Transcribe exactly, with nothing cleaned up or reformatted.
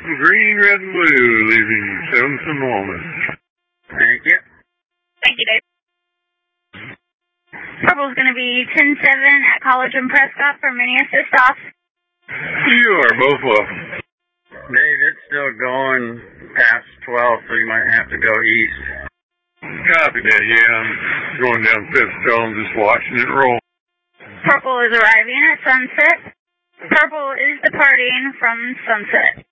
Green, red, and blue, leaving Seventh Walnut. Thank you. Thank you, Dave. Purple's going to be ten seven at College and Prescott for mini assist off. You are both welcome. Dave, it's still going past twelve, so you might have to go east. Copy that, yeah. I'm going down Fifth Stone, just watching it roll. Purple is arriving at Sunset. Purple is departing from Sunset.